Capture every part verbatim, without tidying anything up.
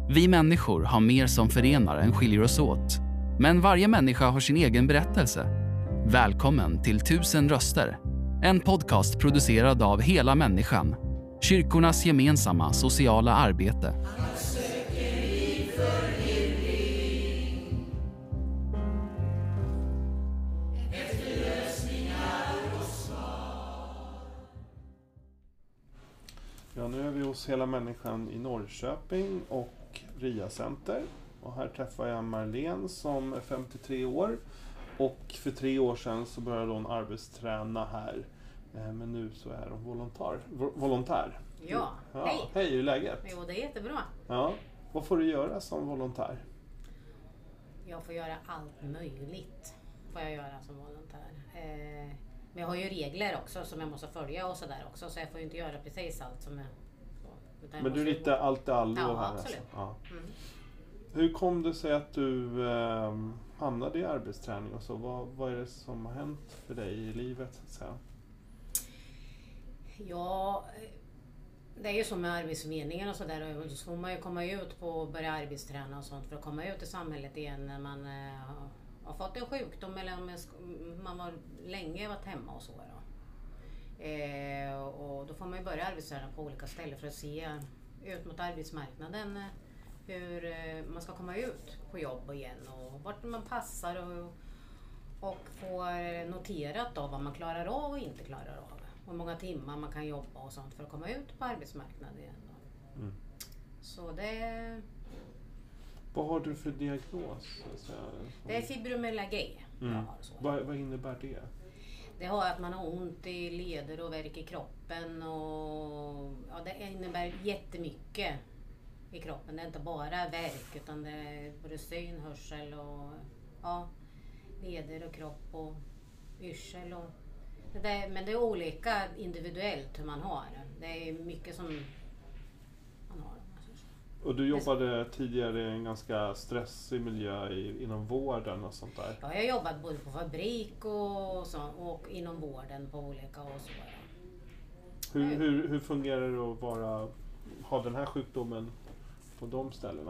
Vi människor har mer som förenar än skiljer oss åt. Men varje människa har sin egen berättelse. Välkommen till Tusen röster. En podcast producerad av Hela människan. Kyrkornas gemensamma sociala arbete. Ja, nu är vi hos Hela människan i Norrköping och RIA Center. Och här träffar jag Marlene som är femtiotre år. Och för tre år sedan så började hon arbetsträna här. Men nu så är hon volontär. volontär. Ja, ja, hej. Hej, hur är läget? Jo, det är jättebra. Ja, vad får du göra som volontär? Jag får göra allt möjligt. Får jag göra som volontär. Eh, men jag har ju regler också som jag måste följa och sådär också. Så jag får ju inte göra precis allt som jag... Så, men du är lite allt i allo ja, här absolut. Alltså. Ja. Mm. Hur kom det sig att du eh, hamnade i arbetsträning och så? Vad, vad är det som har hänt för dig i livet? Så att säga? Ja, det är ju som med arbetsförmedlingen och sådär. Så får man ju komma ut på och börja arbetsträna och sånt för att komma ut i samhället igen när man eh, har fått en sjukdom eller om man var länge varit hemma och så. Då. Eh, och då får man ju börja arbetsträna på olika ställen för att se ut mot arbetsmarknaden hur eh, man ska komma ut på jobb igen och vart man passar och, och få noterat då vad man klarar av och inte klarar av. Hur många timmar man kan jobba och sånt för att komma ut på arbetsmarknaden igen. Mm. Så det... Vad har du för diagnos? Det är fibromyalgi. Mm. Vad, vad innebär det? Det har att man har ont i leder och värk i kroppen. Och, ja, det innebär jättemycket i kroppen. Det är inte bara värk utan det är både syn, hörsel och ja, leder och kropp och yrsel och det är, men det är olika individuellt hur man har det. Det är mycket som man har. Och du jobbade tidigare i en ganska stressig miljö i, inom vården och sånt där? Ja, jag har jobbat både på fabrik och, så, och inom vården på olika och så. Hur, hur, hur fungerar det att vara, ha den här sjukdomen på de ställena?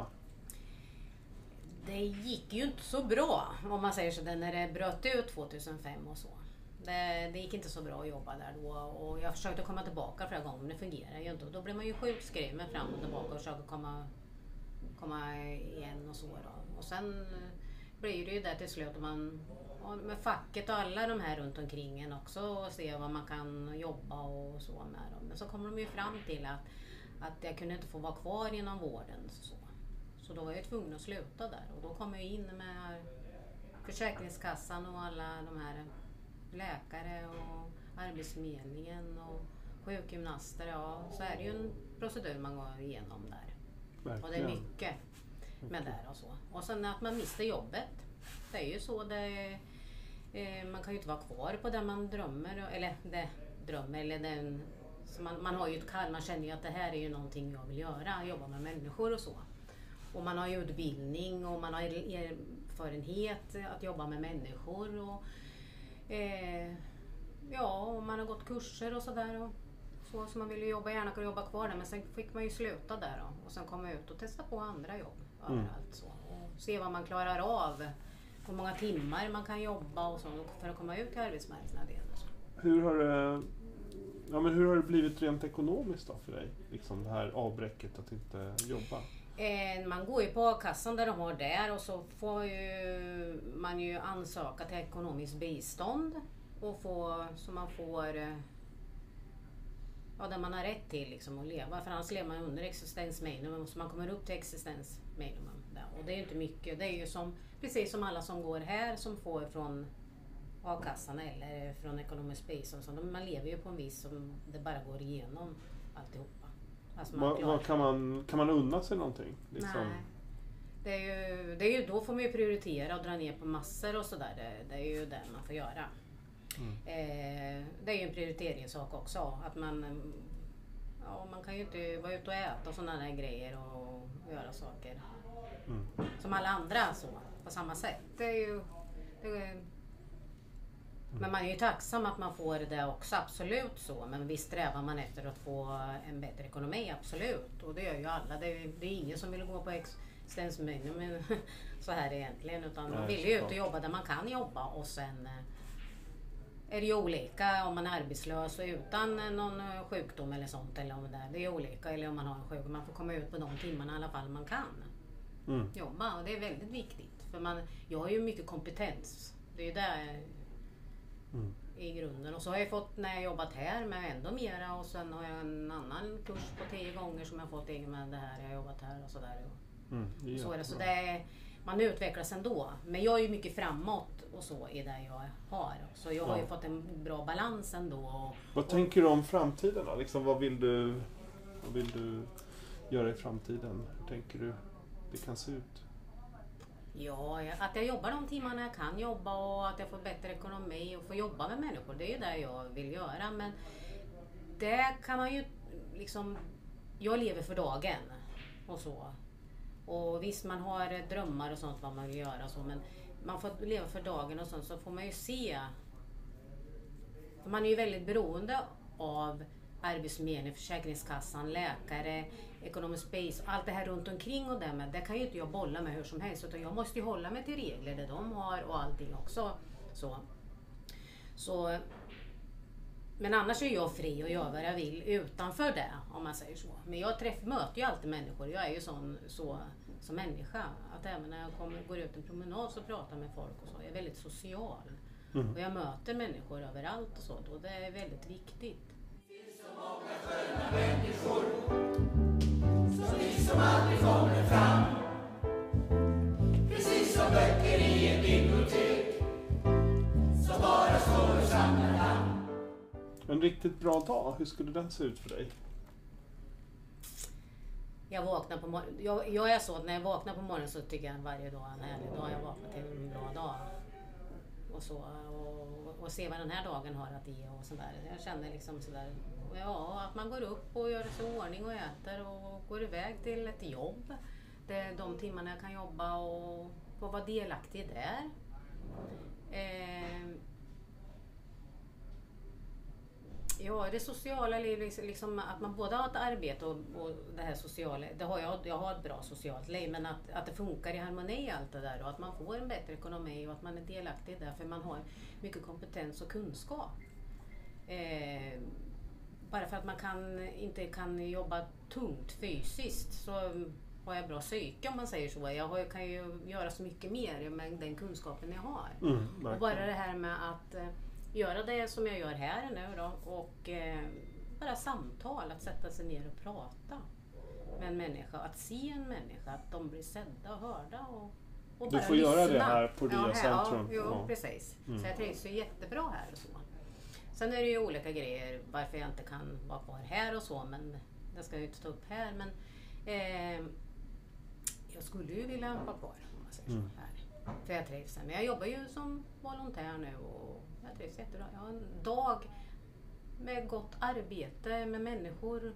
Det gick ju inte så bra om man säger så när det bröt ut tjugohundrafem och så. Det, det gick inte så bra att jobba där då och jag försökte komma tillbaka flera gånger men det fungerar ju inte. Och då blir man ju sjukskriven fram och tillbaka och försöker komma, komma igen och så då. Och sen blir det ju där till slut man med facket och alla de här runt omkring en också och se vad man kan jobba och så med dem. Men så kommer de ju fram till att, att jag kunde inte få vara kvar inom vården. Så, så då var jag tvungen att sluta där och då kom jag in med Försäkringskassan och alla de här läkare och arbetsförmedlingen och sjukgymnaster, ja, så är det ju en procedur man går igenom där. Verkligen. Och det är mycket med det och så. Och sen att man mister jobbet. Det är ju så det eh, man kan ju inte vara kvar på det man drömmer eller det drömmer eller den så man, man har ju ett kall, man känner ju att det här är ju någonting jag vill göra, jobba med människor och så. Och man har ju utbildning och man har erfarenhet att jobba med människor och Eh, ja, och man har gått kurser och sådär och så, så man ville jobba, gärna kunna jobba kvar där men sen fick man ju sluta där då, och sen komma ut och testa på andra jobb mm. överallt så och se vad man klarar av, hur många timmar man kan jobba och så för att komma ut till arbetsmarknaden. Hur har det, ja, men hur har det blivit rent ekonomiskt då för dig, liksom det här avbräcket att inte jobba? Eh, man går ju på kassan där de har där och så får ju man ju ansöka till ekonomiskt bistånd och få, så man får ja, där man har rätt till liksom, att leva. För annars lever man under existensminimum så man kommer upp till existensminimum där. Och det är ju inte mycket, det är ju som, precis som alla som går här som får från a-kassan eller från ekonomiskt bistånd. Så man lever ju på en vis som det bara går igenom alltihopa. Alltså vad, vad kan, man, kan man unna sig någonting? Liksom? Nej. Det är, ju, det är ju, då får man ju prioritera och dra ner på massor och sådär. Det, det är ju det man får göra. Mm. Eh, det är ju en prioriteringssak också. Att man, ja, man kan ju inte vara ute och äta och sådana där grejer och göra saker. Mm. Som alla andra så, på samma sätt. Det är ju... Det är, Men man är ju tacksam att man får det också, absolut så. Men visst strävar man efter att få en bättre ekonomi, absolut. Och det gör ju alla. Det är, det är ingen som vill gå på existensminimum så här egentligen. Utan man vill ju ut och jobba där man kan jobba. Och sen är det ju olika om man är arbetslös och utan någon sjukdom eller sånt. Eller om det, är, det är olika. Eller om man har en sjukdom. Man får komma ut på de timmarna i alla fall man kan mm. jobba. Och det är väldigt viktigt. För man, jag har ju mycket kompetens. Det är ju där mm. i grunden. Och så har jag fått när jag jobbat här med ändå mera. Och sen har jag en annan kurs på tio gånger som jag fått egen med det här. Jag har jobbat här och sådär. Mm, det så är det. Så det är, man utvecklas ändå. Men jag är ju mycket framåt och så i det jag har. Så jag har ju ja. fått en bra balans ändå. Och, vad och, tänker du om framtiden då? Liksom, vad, vill du, vad vill du göra i framtiden? Hur tänker du det kan se ut? Ja, att jag jobbar de timmarna jag kan jobba och att jag får bättre ekonomi och får jobba med människor. Det är ju det jag vill göra. Men det kan man ju liksom... Jag lever för dagen och så. Och visst, man har drömmar och sånt vad man vill göra och så. Men man får leva för dagen och sånt, så får man ju se. För man är ju väldigt beroende av Arbetsförmedlingen, Försäkringskassan, läkare, Economic Space, allt det här runt omkring och det med. Det kan ju inte jag bolla med hur som helst, utan jag måste ju hålla mig till regler det de har och allting också. Så. Så, men annars är jag fri och gör vad jag vill utanför det, om man säger så. Men jag träff, möter ju alltid människor. Jag är ju sån, så som människa. Att även när jag kommer, går ut en promenad så pratar med folk och så. Jag är väldigt social. Mm. Och jag möter människor överallt och så. Och det är väldigt viktigt. Så många sköna människor som vi som aldrig kommer fram. Precis som böcker i ett bibliotek som bara står och samlar namn. En riktigt bra dag, hur skulle den se ut för dig? Jag vaknar på morgonen. Jag, jag är så att när jag vaknar på morgonen så tycker jag varje dag är en härlig dag. Jag vaknar till en bra dag. Och så. Och, och se vad den här dagen har att ge och sådär. Jag känner liksom sådär. Ja, att man går upp och gör sig i ordning och äter och går iväg till ett jobb. Det är de timmarna jag kan jobba och få vara delaktig där. Eh, Ja, det sociala livet, liksom att man både har ett arbete och, och det här sociala, det har jag, jag har ett bra socialt liv, men att, att det funkar i harmoni allt det där och att man får en bättre ekonomi och att man är delaktig där för man har mycket kompetens och kunskap. Eh, bara för att man kan, inte kan jobba tungt fysiskt så har jag bra psyke om man säger så. Jag har, kan ju göra så mycket mer med den kunskapen jag har. Mm, och bara det här med att göra det som jag gör här nu då och eh, bara samtal, att sätta sig ner och prata med en människa, att se en människa, att de blir sedda och hörda och, och du bara får lyssna. göra det här på Ria ja, Centrum. Ja, jo, ja. precis. Mm. Så jag trivs ju jättebra här och så. Sen är det ju olika grejer varför jag inte kan vara kvar här och så, men det ska jag ju inte ta upp här, men eh, jag skulle ju vilja vara kvar om man säger så mm. här. För jag trivs här. Men jag jobbar ju som volontär nu och jag trivs jättebra. Jag har en dag med gott arbete med människor.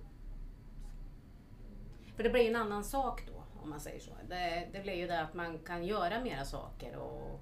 För det blir en annan sak då, om man säger så. Det, det blir ju det att man kan göra mera saker och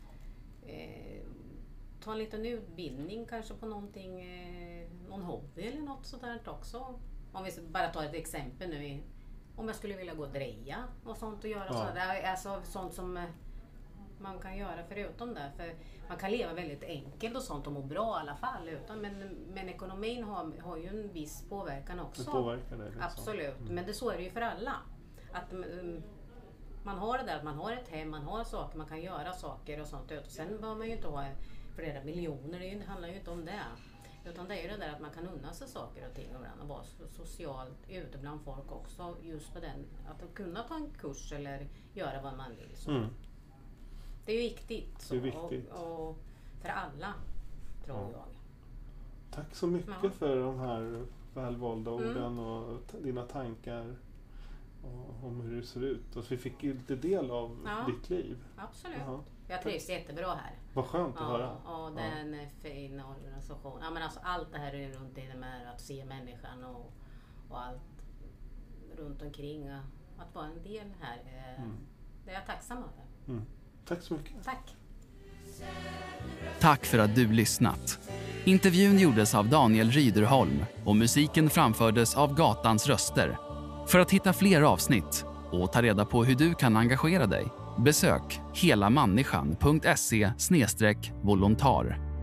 eh, ta en liten utbildning kanske på någonting, eh, någon hobby eller något sådant också. Om vi bara tar ett exempel nu. Om jag skulle vilja gå och dreja och sånt och göra ja. sådär. Alltså sånt som man kan göra förutom det. För man kan leva väldigt enkelt och sånt och må bra i alla fall. Utan, men, men ekonomin har, har ju en viss påverkan också. Det påverkar det. Liksom. Absolut. Mm. Men det så är det ju för alla. Att um, man har det där, att man har ett hem, man har saker, man kan göra saker och sånt. Och sen behöver man ju inte ha flera miljoner. Det handlar ju inte om det. Utan det är ju det där att man kan unna sig saker och ting ibland och vara socialt ute bland folk också. Just på den, att kunna ta en kurs eller göra vad man vill. Så. Mm. Det är ju viktigt. Så, det är viktigt. Och, och för alla, tror ja. jag. Tack så mycket ja. för de här välvalda orden mm. och t- dina tankar och, om hur det ser ut. Och vi fick ju lite del av ja. ditt liv. Absolut. Uh-huh. Jag trivs jättebra här. Vad skönt att ja, höra. Och det är en fin organisation. Ja, men alltså, allt det här är runt det med att se människan och, och allt runt omkring. Att vara en del här. Mm. Det är jag tacksam över. Mm. Tack så mycket. Tack. Tack för att du lyssnat. Intervjun gjordes av Daniel Ryderholm och musiken framfördes av Gatans röster. För att hitta fler avsnitt och ta reda på hur du kan engagera dig, besök helamänniskan punkt se slash volontar.